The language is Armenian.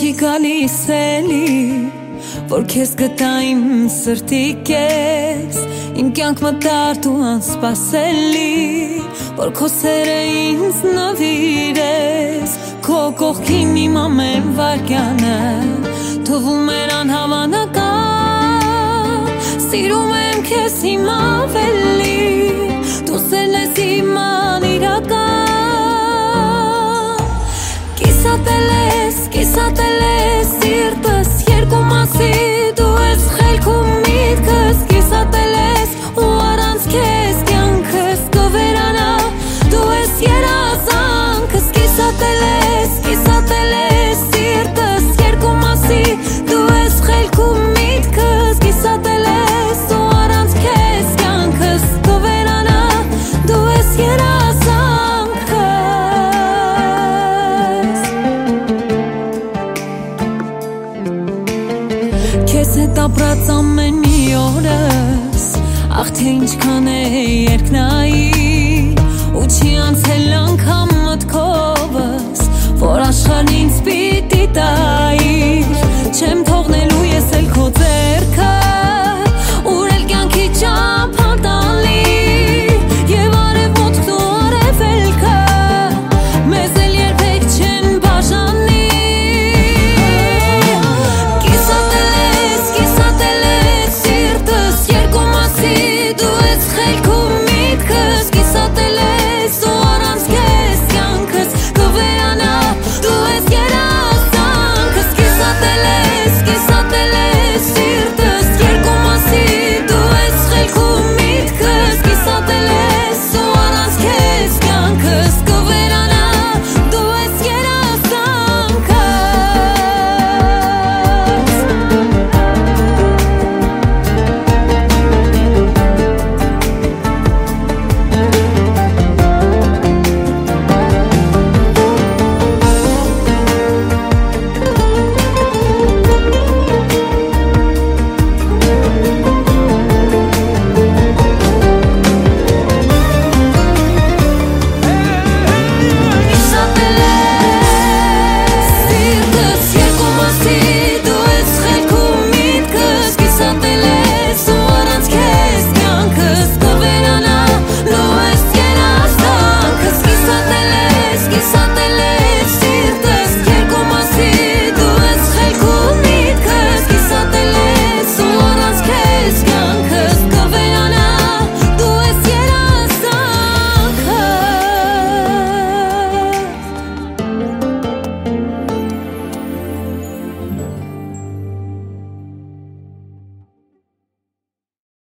չի գալիս էլի, որ քեզ գտա իմ սրտի կես, իմ կյանք մտար դու անսպասելի, որ քո սերը ինձ նվիրես, քո կողքին իմ ամեն վայրկյանը թվում էր անհավանական, սիրում եմ քեզ իմ ավելի, դու սերն ես իմ անիրական, կիսատել ես սիրտս երկու մասի, դու ես խելքում միտքս, կիսատել ես ու առանց քեզ կյանքս կվերանա, դու ես երազանքս, կիսատել ես սիրտս երկու մասի, դու ես խելքում միտքս, կիսատել ես ու առանց քեզ կյանքս կվերանա, դու ես երազանքս, քեզ հետ ապրած ամեն մի օրս, աղ թե ինչքան է երկնային, ու չի անցել անգամ